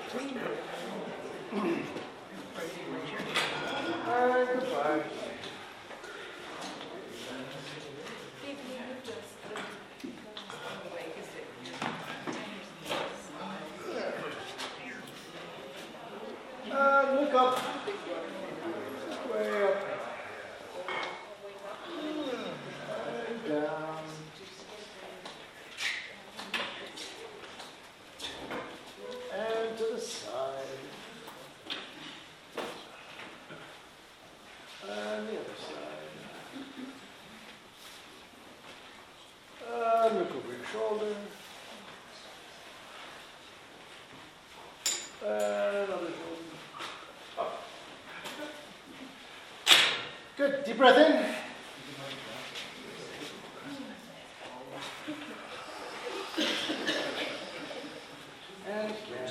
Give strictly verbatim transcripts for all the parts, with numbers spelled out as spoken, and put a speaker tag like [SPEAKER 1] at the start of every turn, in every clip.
[SPEAKER 1] And goodbye. And look up. Way up. And down. And to the side. And the other side. And look over your shoulder. And another shoulder. Up. Good. Deep breath in. And again.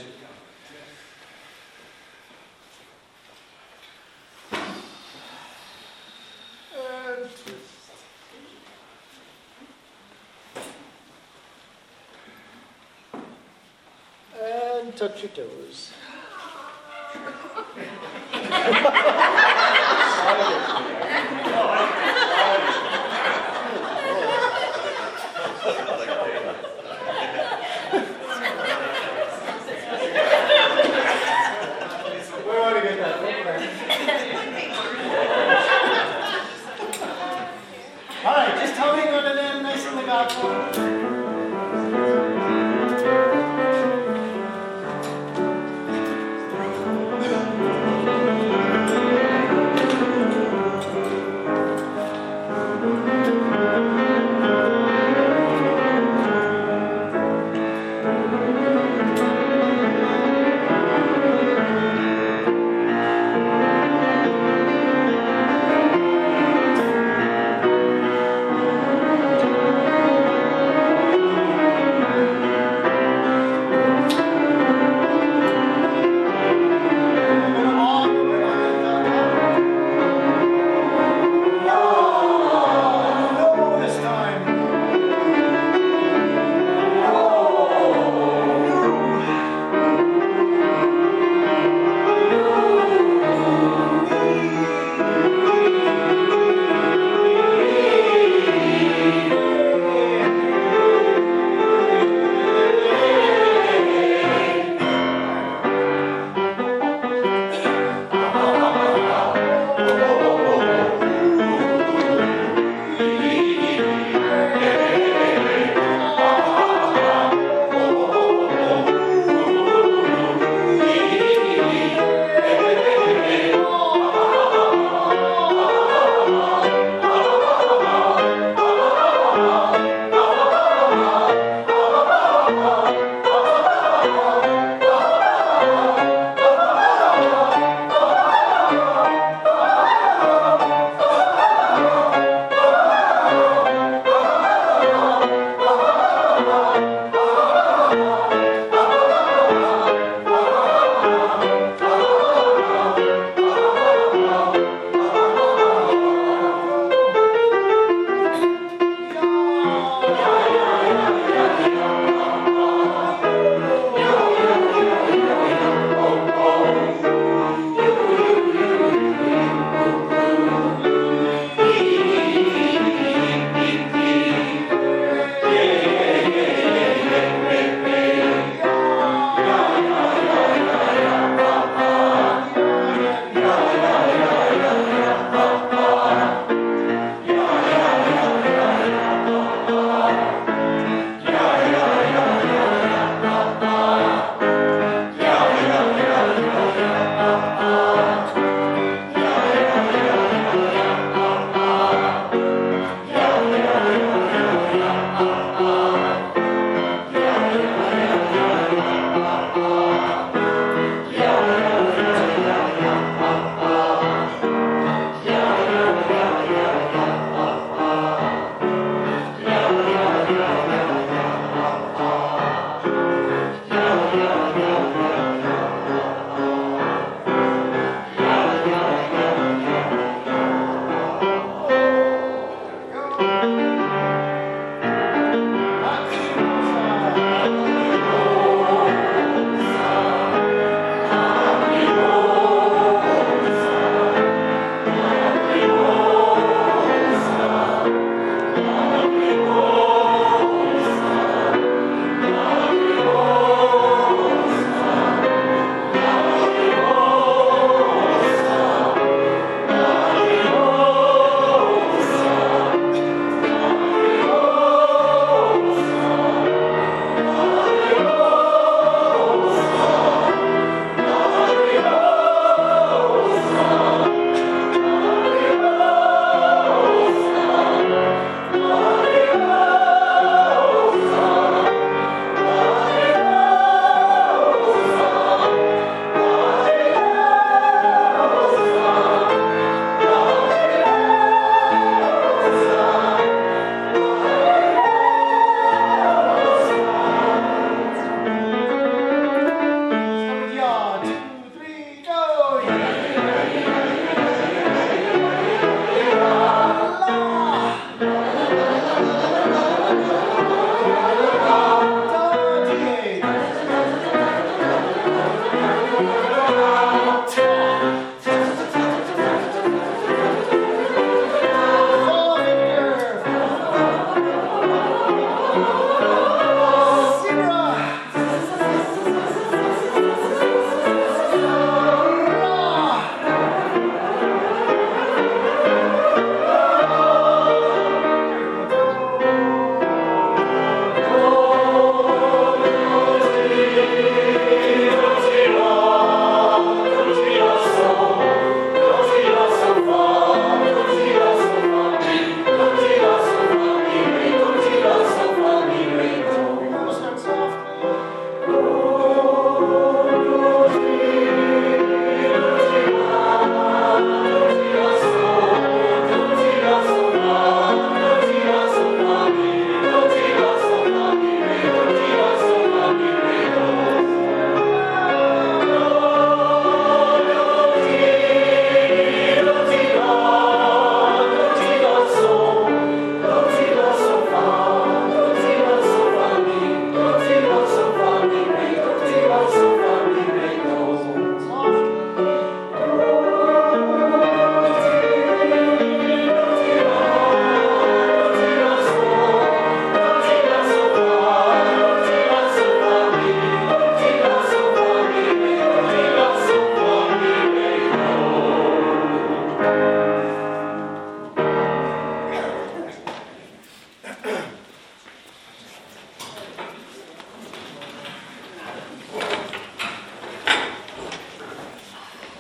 [SPEAKER 1] And twist. And touch your toes. Where ought to get that? All right, just tell me when to end nice and legato.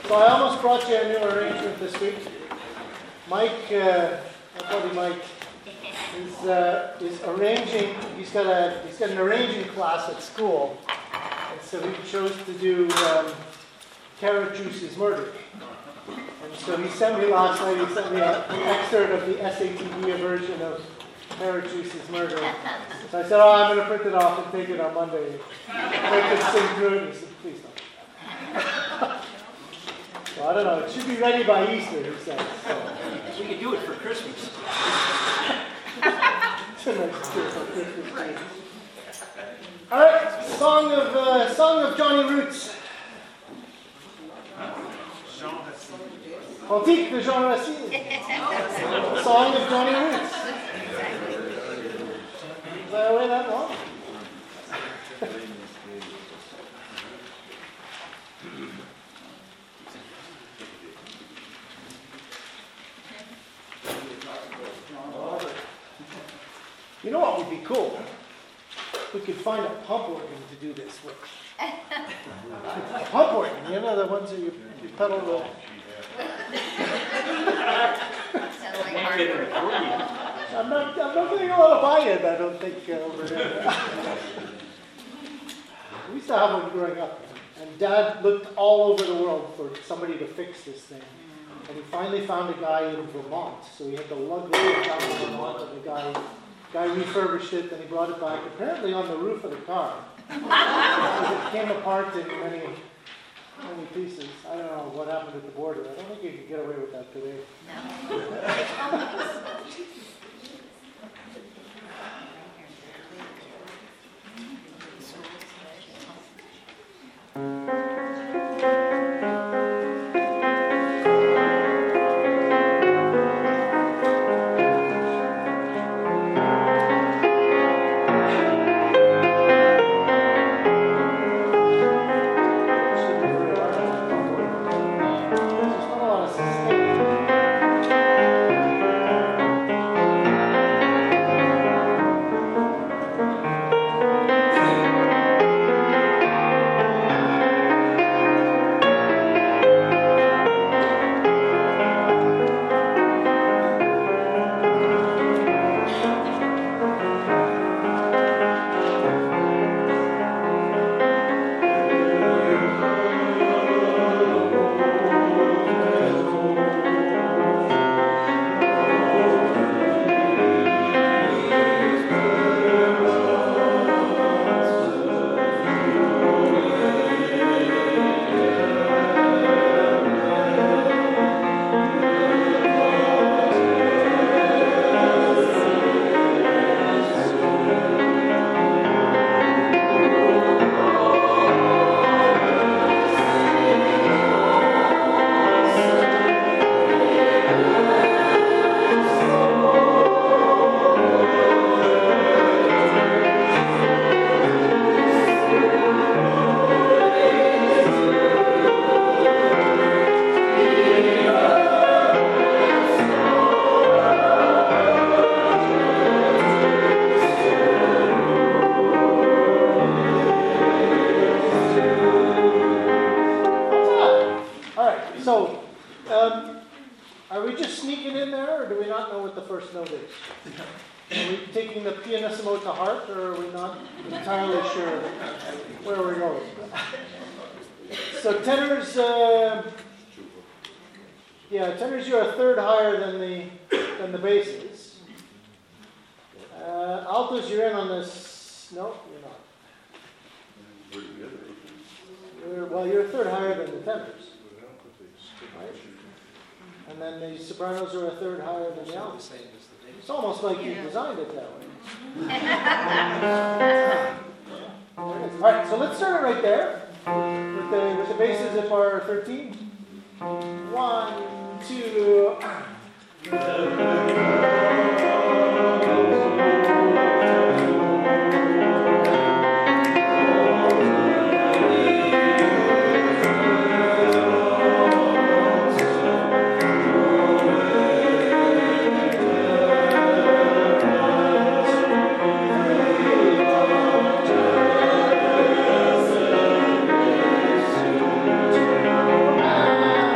[SPEAKER 1] So I almost brought you a new arrangement this week. Mike, uh, my buddy Mike, is uh, is arranging. He's got a he's got an arranging class at school, and so he chose to do um, Carrot Juice's Murder. And so he sent me last night. He sent me a, an excerpt of the S A T B version of Carrot Juice's Murder. So I said, "Oh, I'm going to print it off and take it on Monday." I could sing through it. He said, "Please don't." Well, I don't know. It should be ready by Easter, he said. So.
[SPEAKER 2] We could do it for Christmas.
[SPEAKER 1] It's a nice gift for Christmas. Right. All right, song of uh, song of Johnny Roots. Cantique de Jean Racine. Song of Johnny Roots. Is that away that long? You know what would be cool? We could find a pump organ to do this with. Pump organ, you know, the ones that you, you pedal the...
[SPEAKER 3] Sounds like hard work.
[SPEAKER 1] I'm not, I'm not getting a lot of buy-in, I don't think, uh, over there. We used to have one growing up, and Dad looked all over the world for somebody to fix this thing. And he finally found a guy in Vermont, so he had to lug it down to Vermont, and the guy... Guy refurbished it, then he brought it back, apparently on the roof of the car. It came apart in many, many pieces. I don't know what happened at the border. I don't think you can get away with that today. It's almost like you designed it that way. All right, so let's start it right there with the, with the basses at bar thirteen. One, two. Ah!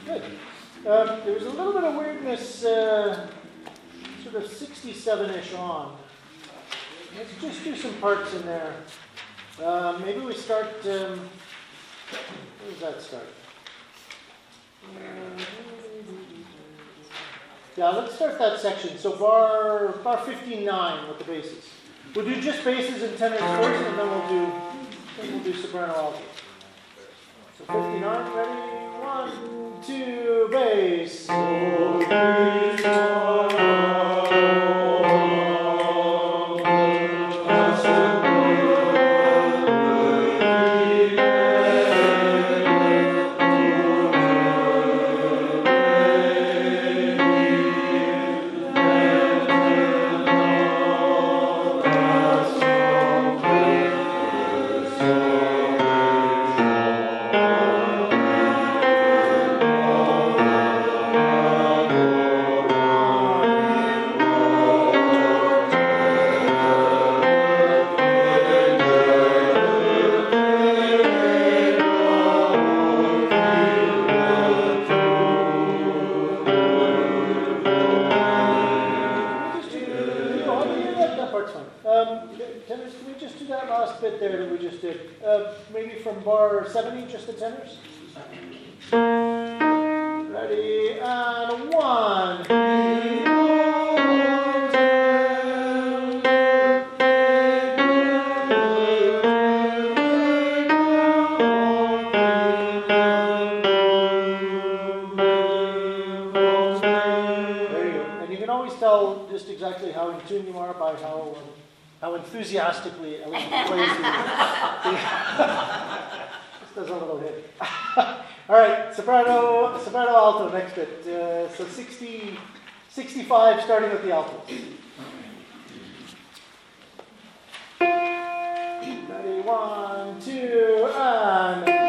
[SPEAKER 1] Good. Um, there was a little bit of weirdness, uh, sort of sixty-seven-ish on. Let's just do some parts in there. Uh, maybe we start, um, where does that start? Yeah, let's start that section. So bar, bar fifty-nine with the basses. We'll do just basses and tenors first, and then we'll do, then we'll do soprano alto. So fifty-nine, ready? One, two, bass. So, three, four. seventy, just the tenors. Ready, and one. There you go. And you can always tell just exactly how in tune you are by how um, how enthusiastically Ellie plays the, does a little hit. All right, soprano, soprano, alto, next bit. Uh, so sixty, sixty-five, starting with the alto. Ready, one, two, and...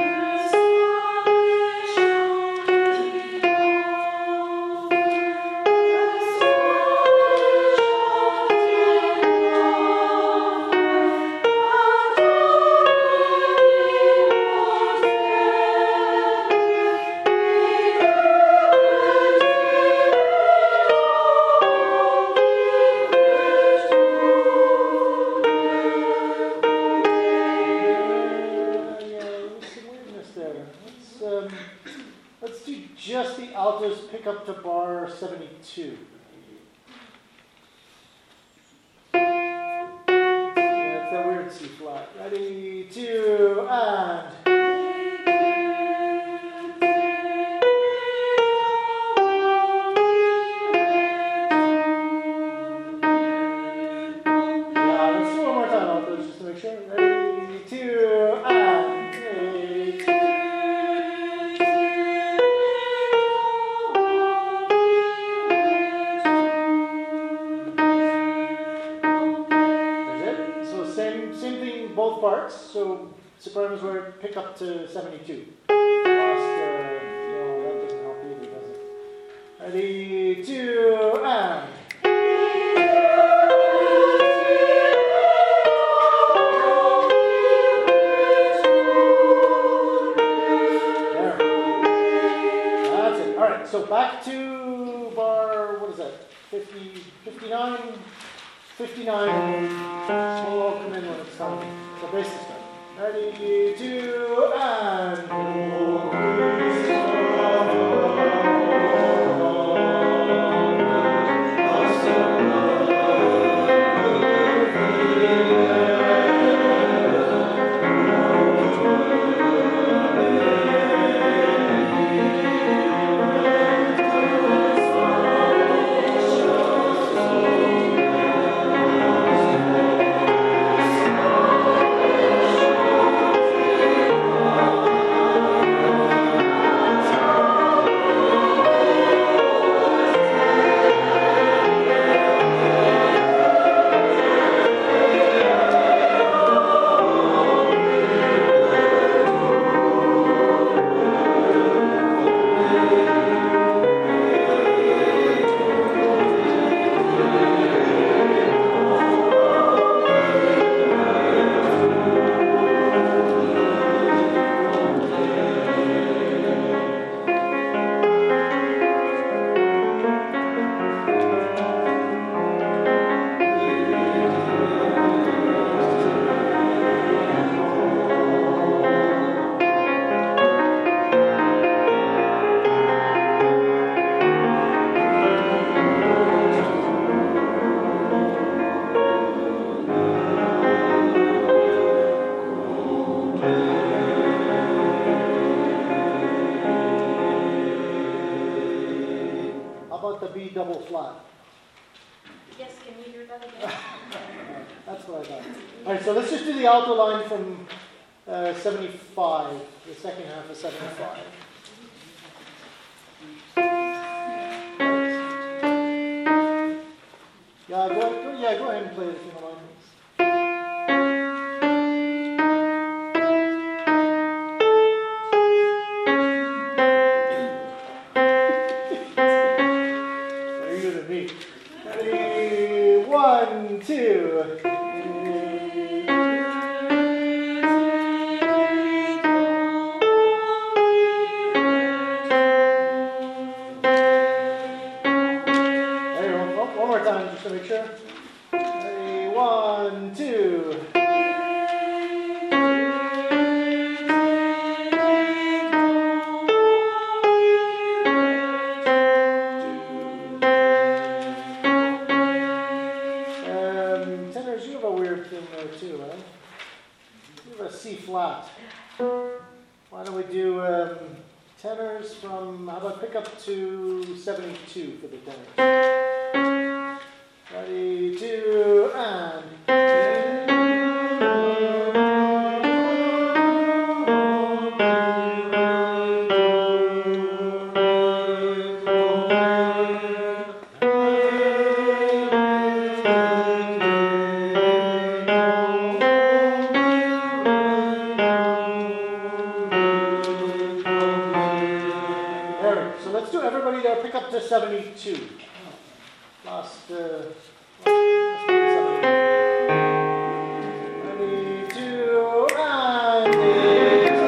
[SPEAKER 1] Pick up to bar seventy-two. Yeah, it's that weird C flat. Ready, two, and... Yeah, let's do one more time, altos, just to make sure. Ready, two, and... Eight. Both parts, so sopranos were pick up to seventy-two. Last, uh, no, that doesn't help either, does it? Ready, two, and... There. That's it. All right, so back to bar, what is that, fifty, fifty-nine? fifty-nine, we'll come in when it's time. So bass is done. Ready, two, and... double flat.
[SPEAKER 4] Yes, can you hear that again?
[SPEAKER 1] That's what I thought. All right, so let's just do the alto line from uh, seventy-five, the second half of seventy-five. Yeah, go, go, yeah, go ahead and play it if you don't mind. Very good at me. Ready, one, two. One more time, just to make sure. Ready, one, two. Um, tenors, you have a weird thing there too, eh? You have a C flat. Why don't we do um, tenors from, how about pick up to seventy-two for the tenors? Ready, two, and. There, so let's do everybody there, pick up to seventy-two. Last, uh, ready, two, and.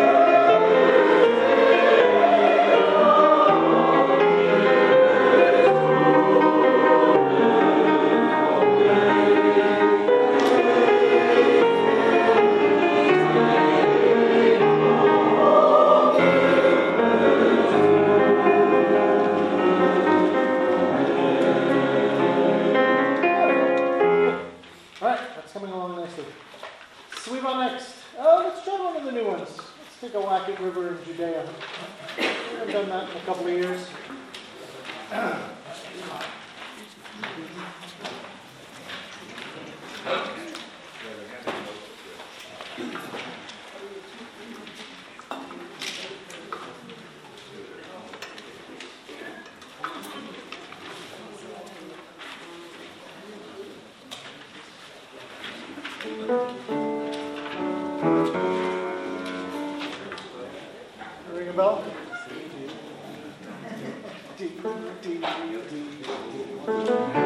[SPEAKER 1] Coming along nicely. Sweep on next. Oh, let's try one of the new ones. Let's take a whack at River in Judea. We haven't done that in a couple of years. Ring a bell? D, D, D, D.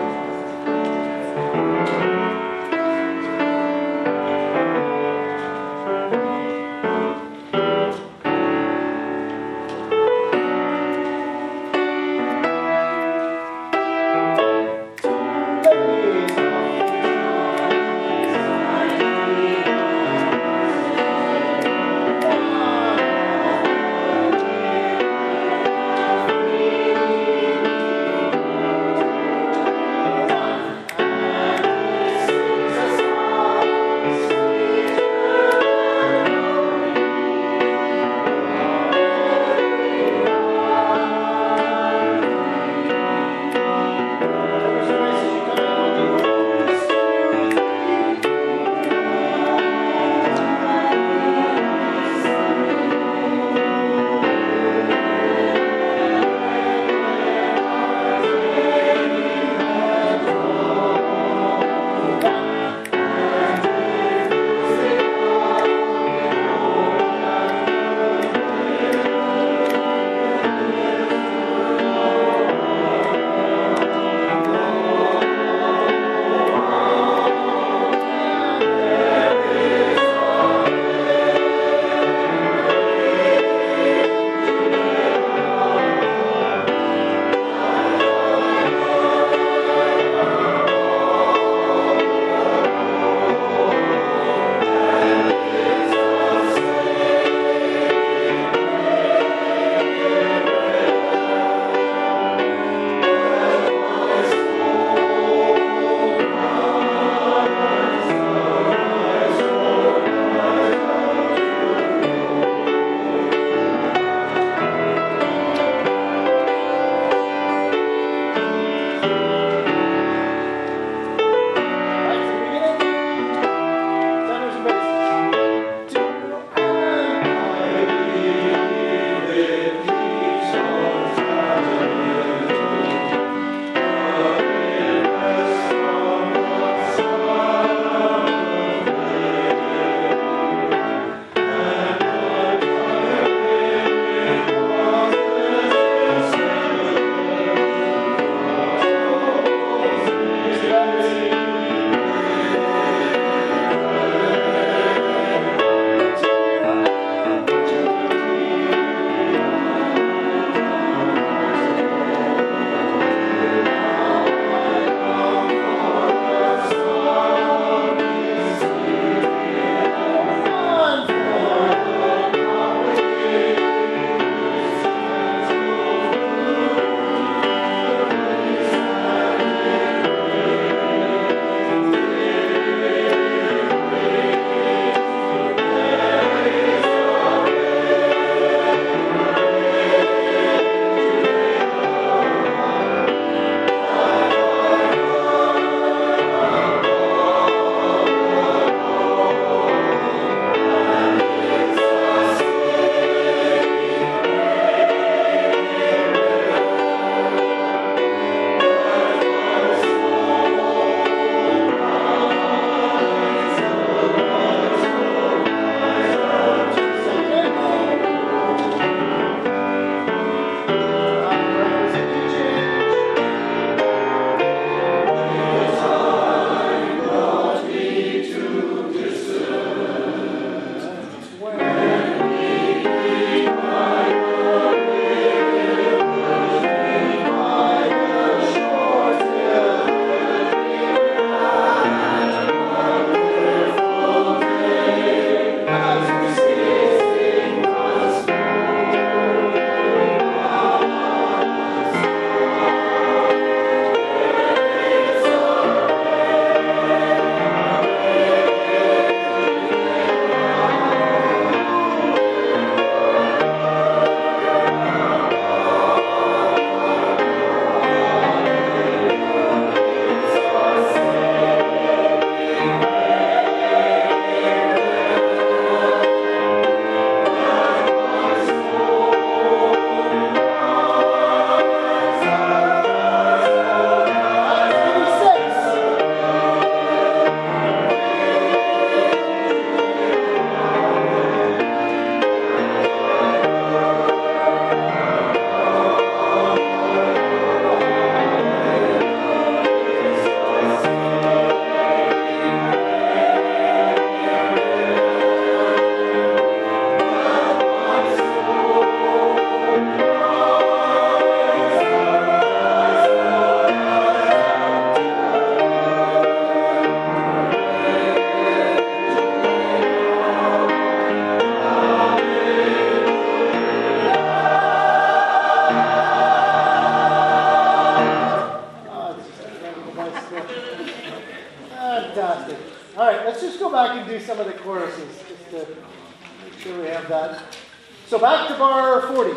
[SPEAKER 1] some of the choruses, just to make sure we have that. So back to bar forty.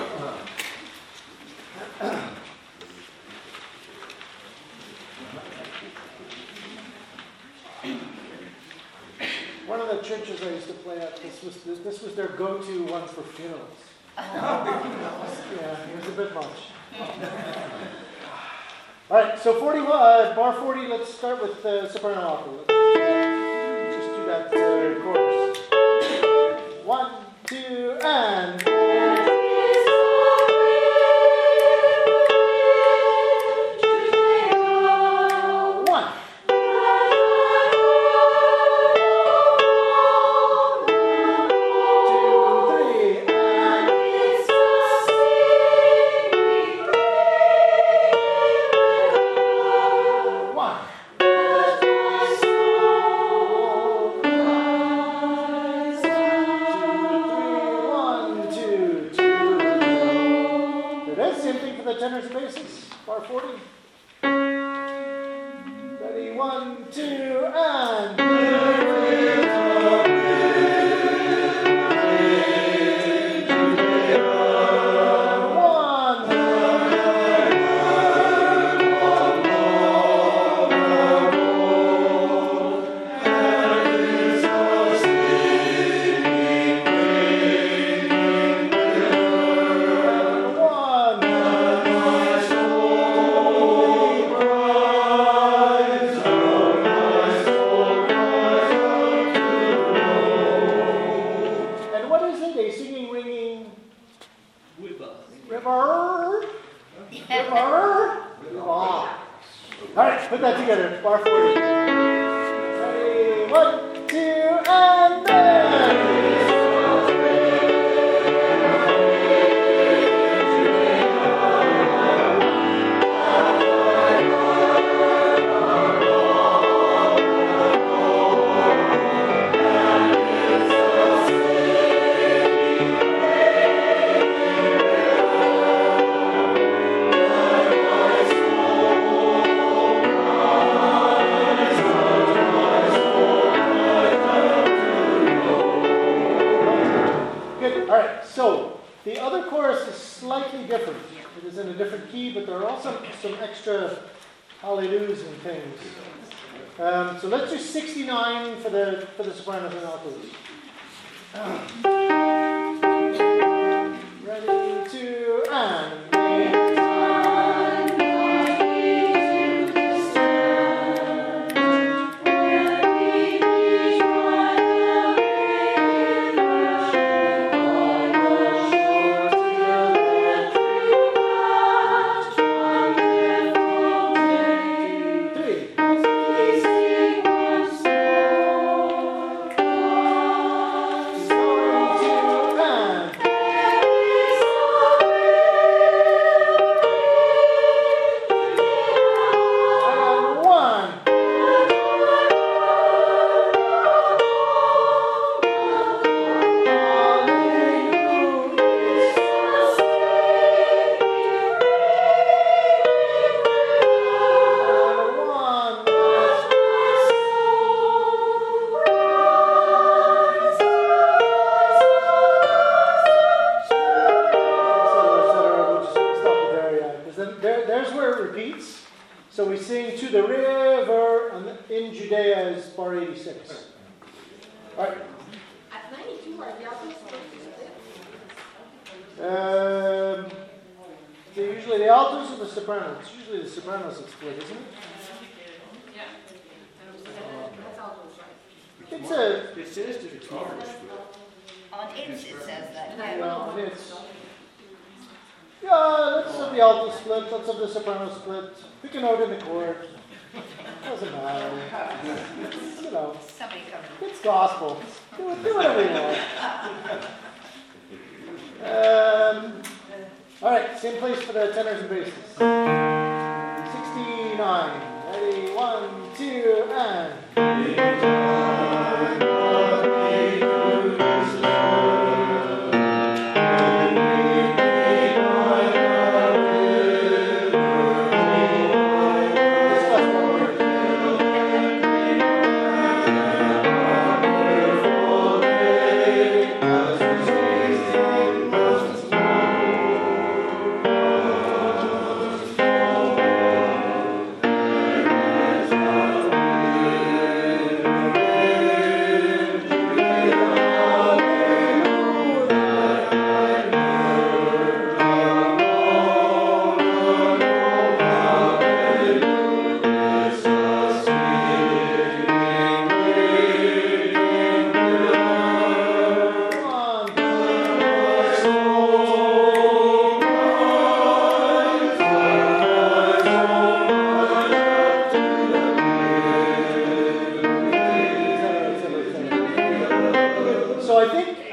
[SPEAKER 1] One of the churches I used to play at, this was this was their go-to one for funerals. Yeah, it was a bit much. All right, so forty, uh, bar forty. Let's start with uh, soprano alto. Let's just do that uh, chorus. One, two, and. One. Tenors and basses, bar forty. Ready, one, two, and. Put that together, bar forty. Ready, one, two, and then. It is in a different key, but there are also some extra hallelujahs and things. Um, so let's do sixty-nine for the for the sopranos and altos. Ready, two, and. So we sing To the River and in Judea is bar eighty-six. All right.
[SPEAKER 4] At ninety-two, are the altos
[SPEAKER 1] Um, they're usually the altos or the sopranos? It's usually the sopranos that's split, isn't it?
[SPEAKER 4] Yeah. That's altos, right?
[SPEAKER 1] It's a.
[SPEAKER 2] It says that it's marked.
[SPEAKER 3] On its, it says that. Yeah.
[SPEAKER 1] Well, it's. Yeah, let's have the alto split. Let's have the soprano split. Pick a note in the chord. Doesn't matter. You know,
[SPEAKER 3] Somebody covered it.
[SPEAKER 1] it's gospel. Do, it, do whatever you want. Um, all right, same place for the tenors and basses. sixty-nine. Ready, one, two, and.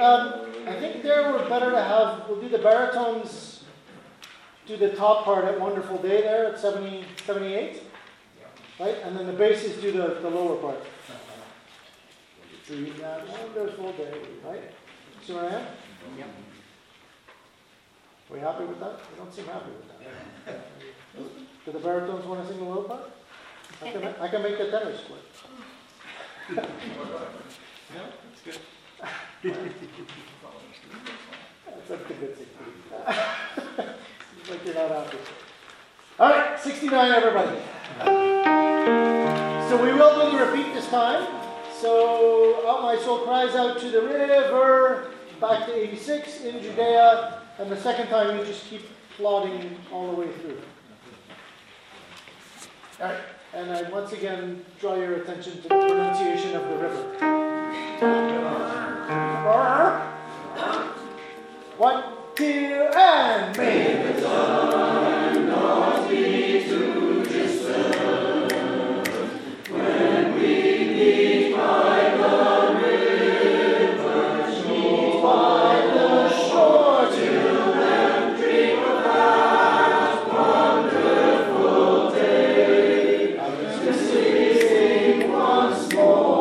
[SPEAKER 1] Um, I think there we're better to have, we'll do the baritones, do the top part at Wonderful Day there at seventy, seventy-eight. Right? And then the basses do the, the lower part. Dream that wonderful day, right? See where I am?
[SPEAKER 2] Yep.
[SPEAKER 1] Are we happy with that? We don't seem happy with that. Do the baritones want to sing the low part? I can, I can make the tenor split.
[SPEAKER 2] Yeah, that's good.
[SPEAKER 1] That's up to good thing. Seems like you're not happy. All right, sixty-nine, everybody. So we will do the repeat this time. So, out my soul cries out to the river, back to eighty-six in Judea, and the second time you just keep plodding all the way through. All right, and I once again draw your attention to the pronunciation of the river. One, two, and may the sun not be too distant when we meet by the river, meet by the shore till then dream of that wonderful day. I was just sing once more.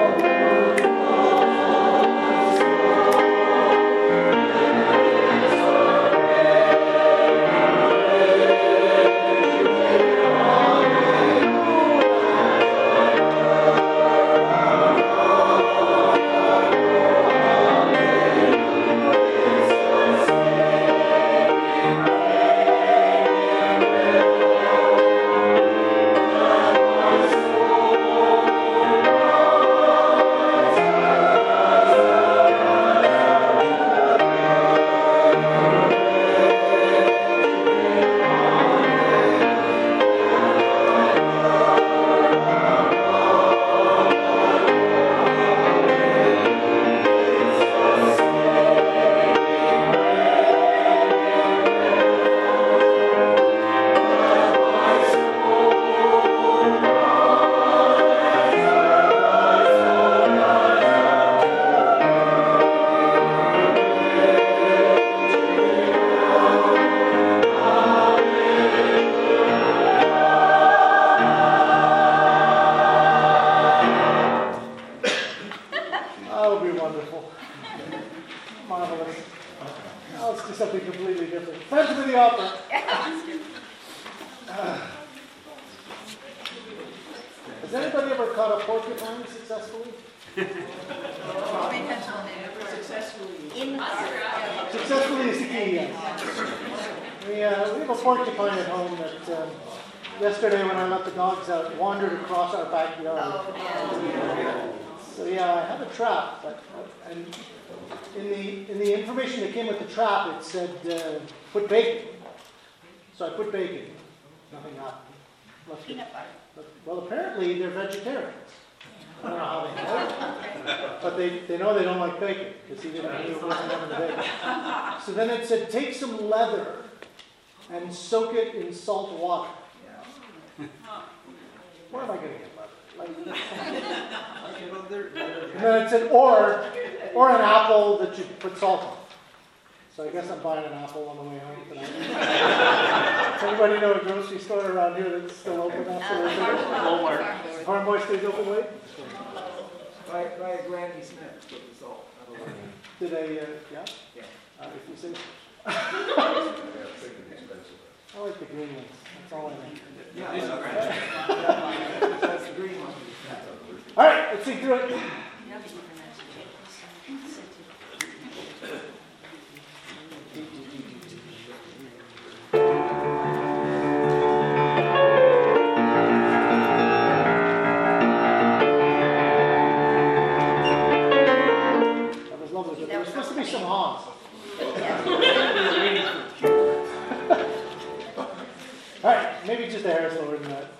[SPEAKER 1] Trap, it said, uh, put bacon. So I put bacon. Nothing happened. Left it. Well, apparently they're vegetarians. I don't know how they know. But they, they know they don't like bacon, because he didn't he wasn't having the bacon. So then it said, take some leather and soak it in salt water. Where am I going to get leather? Like, and then it said, or, or an apple that you put salt on. So I guess I'm buying an apple on the way home tonight. Does anybody know a grocery store around here that's still open after the
[SPEAKER 2] Walmart.
[SPEAKER 1] Farm Boy stays open late?
[SPEAKER 5] Try, try a Granny Smith with the salt.
[SPEAKER 1] Did they, uh, yeah?
[SPEAKER 5] Yeah.
[SPEAKER 1] Uh, if you say so. I like the green ones. That's all I need.
[SPEAKER 5] Yeah, that's the green one.
[SPEAKER 1] All right, let's see through it. There was supposed to be some Hans. All right, maybe just a hair slower than that.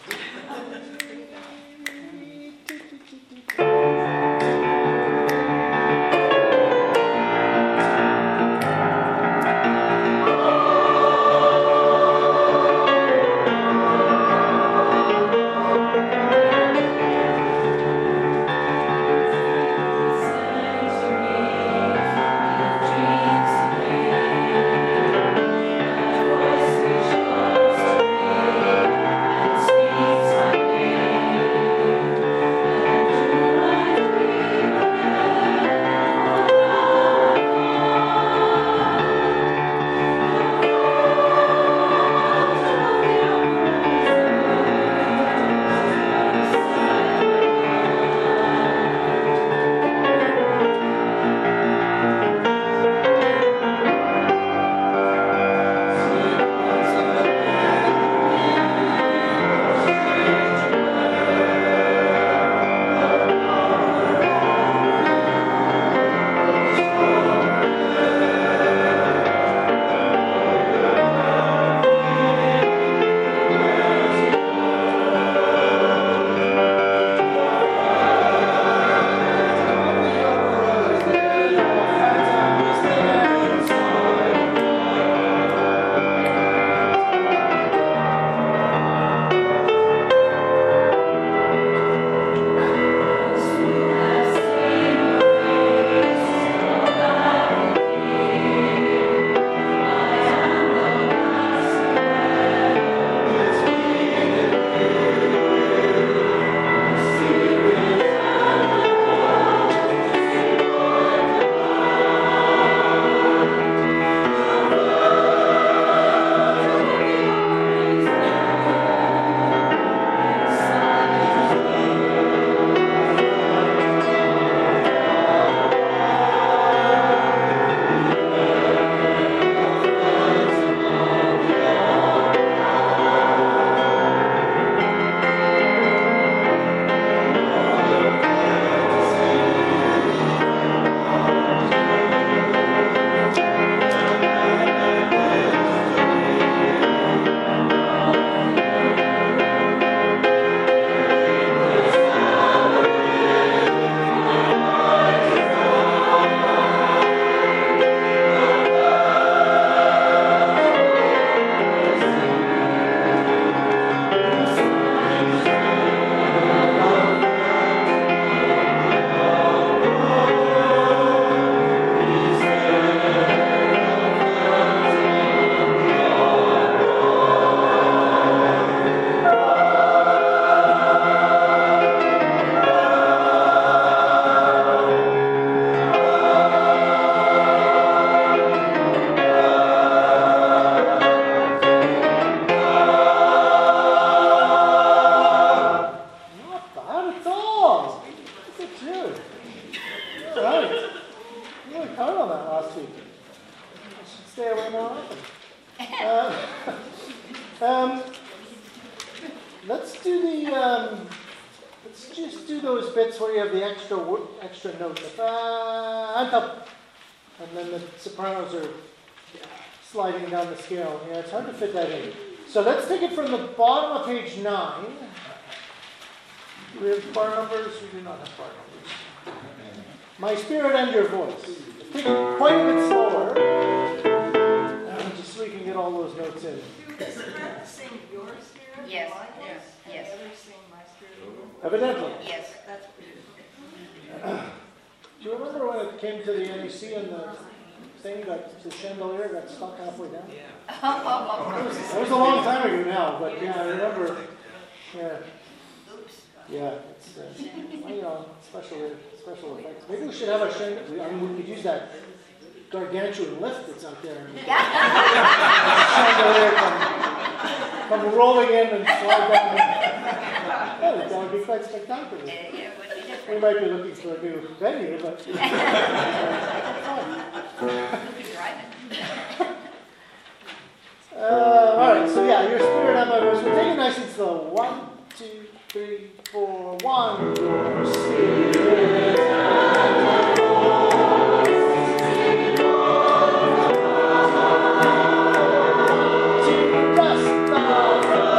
[SPEAKER 1] You really counted on that last week. I should stay away more often. Uh, um, let's do the. Um, let's just do those bits where you have the extra wo- extra notes. Uh, and up, and then the sopranos are sliding down the scale. Yeah, it's hard to fit that in. So let's take it from the bottom of page nine. Do we have bar numbers? We do not have bar numbers. My spirit and your voice. Take it quite a bit slower, uh, just so we can get all those notes in.
[SPEAKER 3] Does the rest sing your spirit? Yes, yes, yes.
[SPEAKER 6] And the others sing my spirit?
[SPEAKER 1] Evidently.
[SPEAKER 3] Yes.
[SPEAKER 6] That's weird.
[SPEAKER 1] Do you remember when it came to the N E C and the thing got, the chandelier got stuck halfway down?
[SPEAKER 5] Yeah.
[SPEAKER 1] That was, that was a long time ago now, but yeah, I remember. Yeah,
[SPEAKER 3] Oops.
[SPEAKER 1] yeah, it's, uh, well, you know, special, special effects. Maybe we should have a chandelier. I mean, we could use that gargantuan lift that's out there. And chandelier come, come rolling in and slide down. Yeah, that would be quite spectacular.
[SPEAKER 3] Yeah, it would be
[SPEAKER 1] We
[SPEAKER 3] different.
[SPEAKER 1] might be looking for a new venue, but
[SPEAKER 3] You could drive it.
[SPEAKER 1] uh, all right. So yeah, your spirit on my voice. We'll take it nice and slow. One, two, three, four. One. Your spirit. Two, just the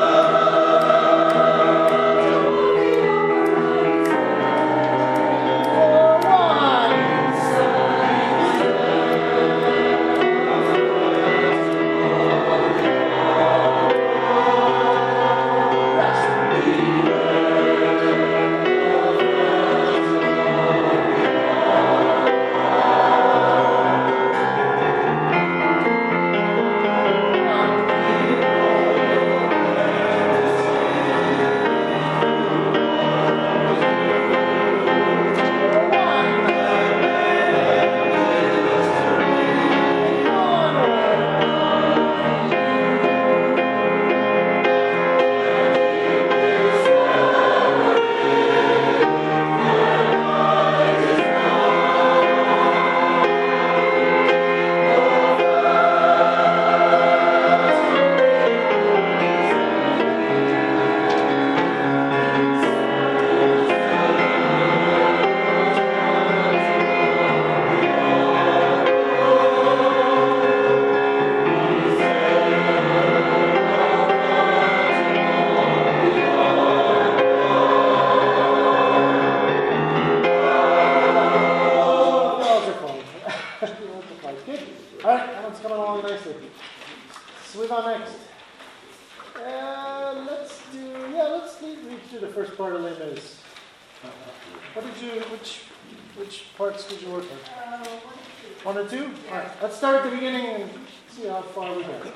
[SPEAKER 1] What did you, which, which parts did you work on?
[SPEAKER 6] Uh,
[SPEAKER 1] One or two? All right, let's start at the beginning and see how far we get.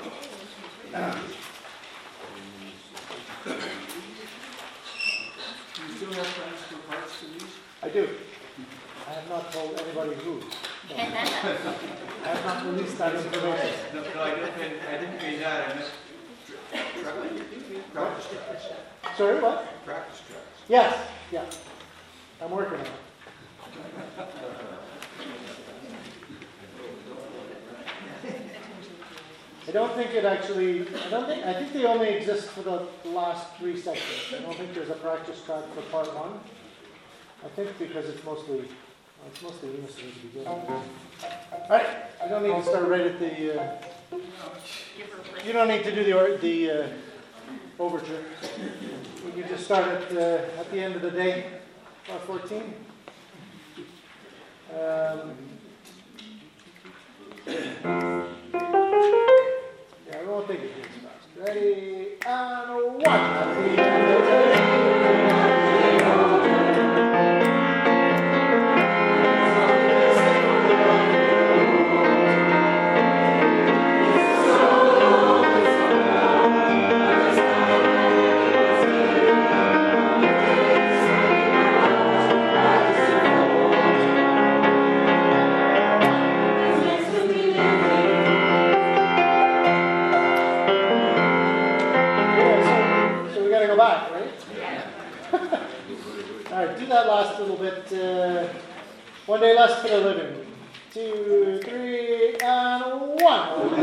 [SPEAKER 5] Do you still have plans for parts to these?
[SPEAKER 1] I do. I have not told anybody who. I have not released that information.
[SPEAKER 2] No, no, I didn't mean, I didn't mean that, I meant practice tracks.
[SPEAKER 1] Sorry, what?
[SPEAKER 2] Practice tracks.
[SPEAKER 1] Yes, yeah. I'm working on it. I don't think it actually, I don't think, I think they only exist for the last three sections. I don't think there's a practice track for part one. I think because it's mostly, well, it's mostly unison to begin with. All right, we don't need to start right at the, uh, you don't need to do the, or- the uh, overture. We can just start at, uh, at the end of the day, bar fourteen. Um, Yeah, we won't take it too fast. Ready, and one. At the end of the day. Yeah, so, so we got to go back, right? All right, do that last little bit. Uh, one day less for the living. two, three, and one.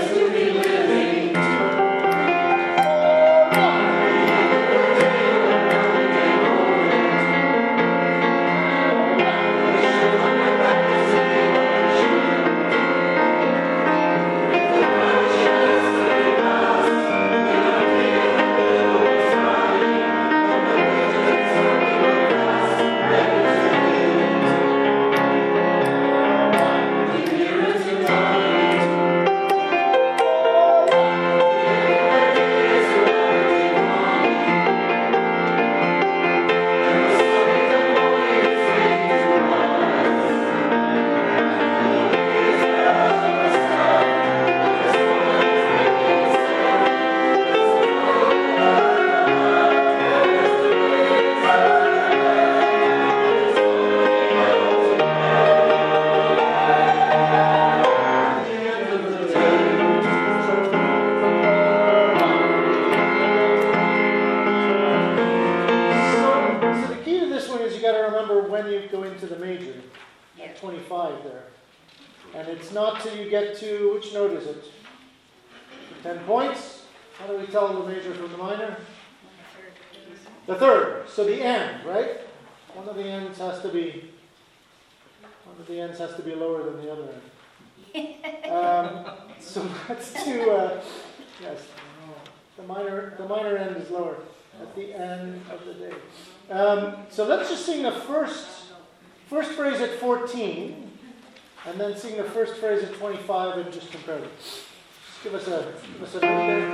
[SPEAKER 1] twenty-five there. And it's not till you get to, which note is it? ten points. How do we tell the major from the minor? The third. So the end, right? One of the ends has to be, one of the ends has to be lower than the other end. Um, so let's do, uh, yes, the minor, the minor end is lower at the end of the day. Um, so let's just sing the first, first phrase at fourteen, and then sing the first phrase at twenty-five and just compare them. Just give us a, give us a note there.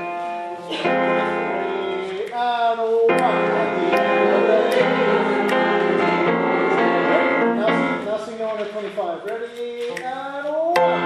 [SPEAKER 1] Three and one at the end of the day. Now sing, now sing the one at twenty-five. Ready and one.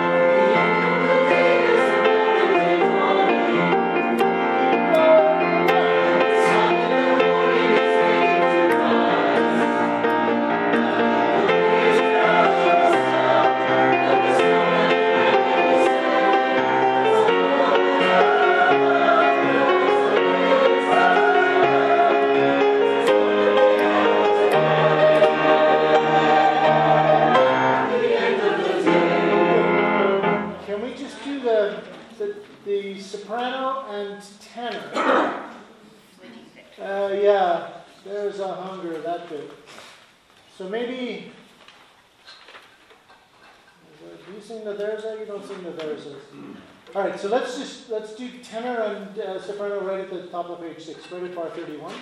[SPEAKER 1] Soprano and tenor. Uh, yeah, there's a hunger that big. So maybe, do you sing the there's a? You don't sing the there's a. All right, so let's just let's do tenor and uh, soprano right at the top of page six, right at bar thirty-one.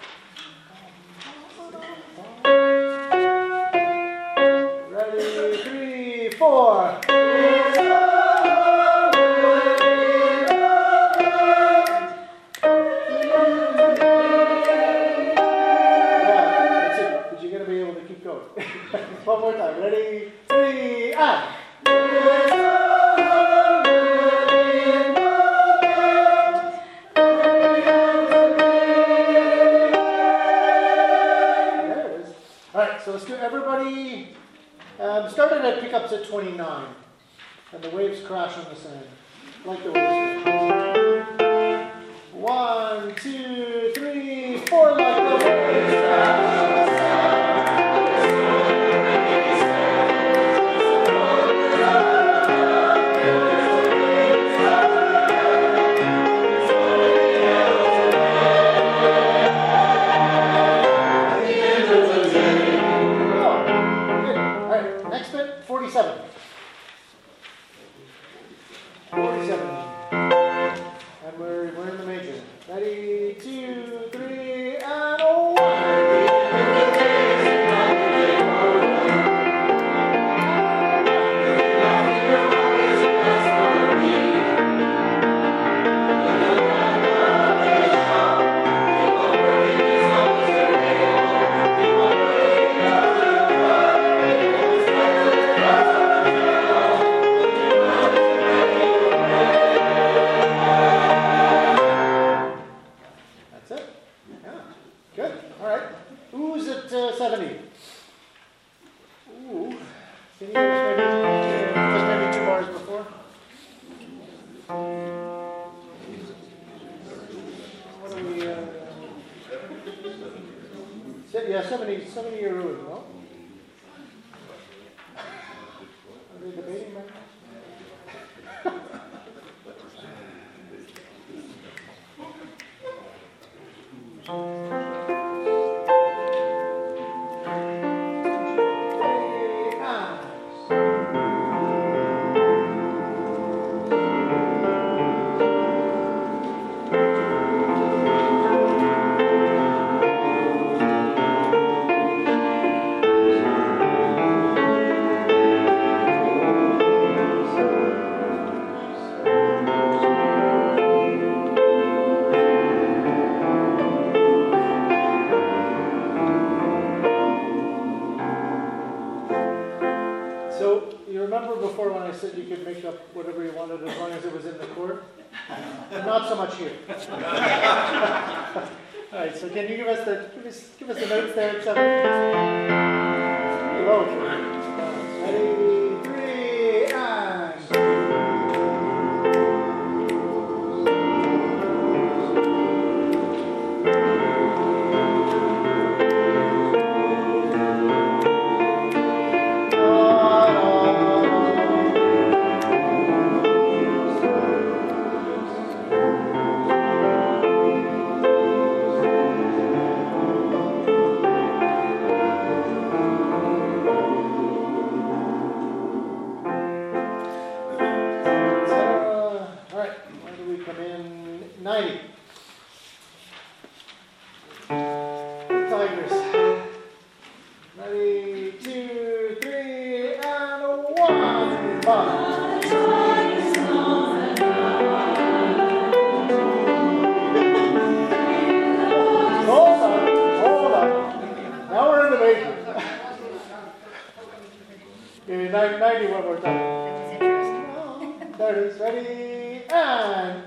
[SPEAKER 1] Ready, three, four. One more time. Ready? Three, and. There it is. All right, so let's do everybody. Um, started at pickups at twenty-nine. And the waves crash on the sand. Like the waves. One, two, three, four, like the waves crash on the sand. forty-seven. forty-seven. And we're, we're in the major. Ready, two, three, and one. they debating right Not so much here. All right, so can you give us the give us, give us the notes there, Trevor? Low. Ready, three, and. ninety one more time. There it is. Ready, and.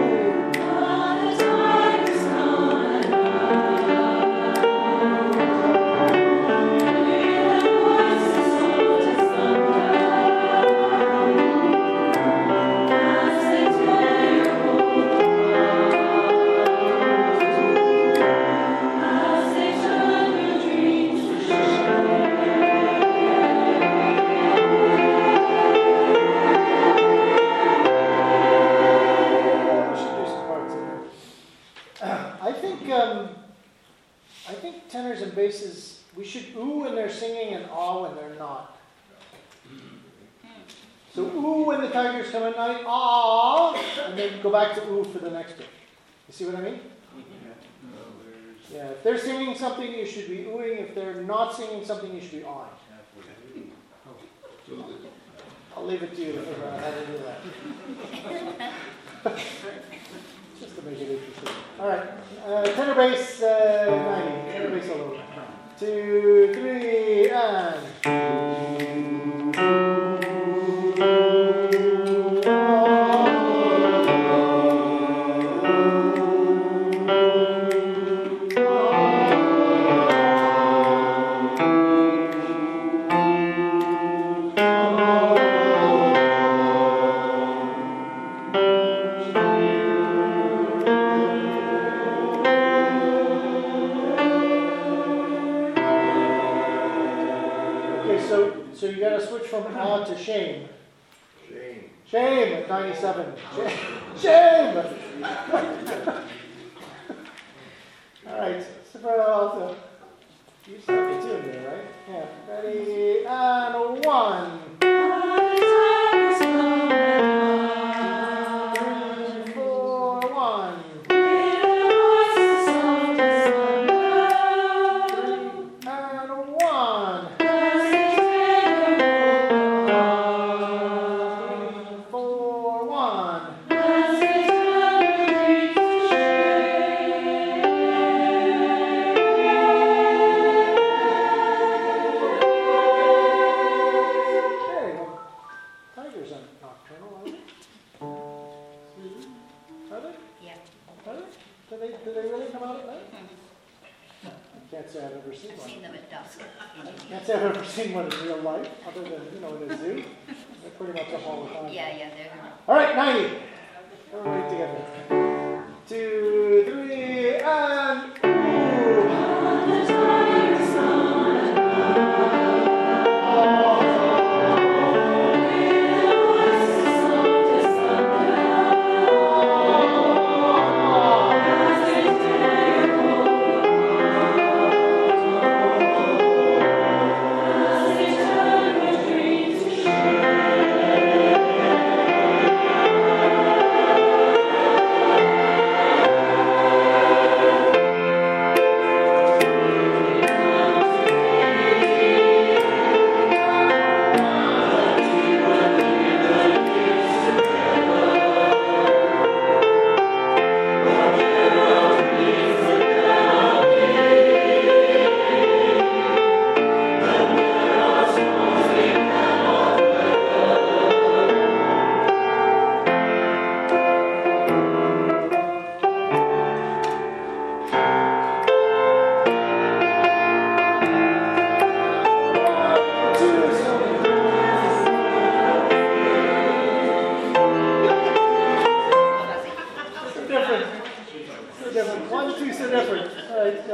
[SPEAKER 1] Basses, we should ooh when they're singing and ah when they're not. So ooh when the tigers come at night, ah, and then go back to ooh for the next bit. You see what I mean? Yeah, if they're singing something, you should be oohing. If they're not singing something, you should be awing. I'll leave it to you to figure out how to do that. Just to make it interesting. All right, uh, tenor bass uh, ninety, tenor bass all over. Two, three, and. So you got to switch from ah to shame. Shame. Shame at ninety-seven. Shame. Shame. All right. Soprano alto. You stuck it too there, right? Yeah. Ready and one. Three, four, one. I've ever seen one in real life, other than, you know, in a zoo. They're pretty much up all the time.
[SPEAKER 3] Yeah, yeah, they're
[SPEAKER 1] all right, ninety. Everybody together. Two, three, and ooh.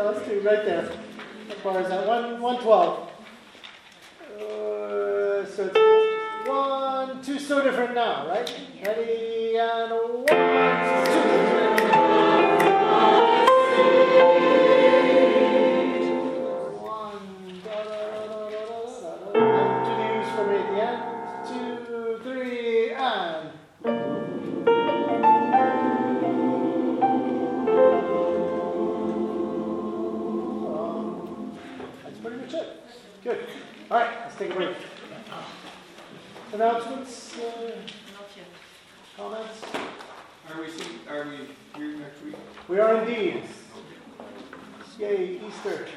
[SPEAKER 1] let's do right there. How far is that? One, one twelve. Uh, so it's one, two, so different now, right? Ready, and one, two. One, da, da, da, da, da, da, da. And do the use for me at the end. Two, three, and. Um, that's pretty much it. Good. All right, let's take a break. Announcements, uh, comments?
[SPEAKER 2] Are we seeing, are we here next week?
[SPEAKER 1] We are indeed. Yay, Easter.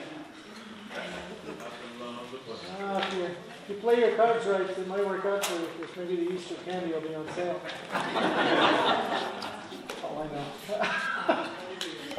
[SPEAKER 1] Ah, if, you, if you play your cards right, it might work out for you, because maybe the Easter candy will be on sale. Oh, I know.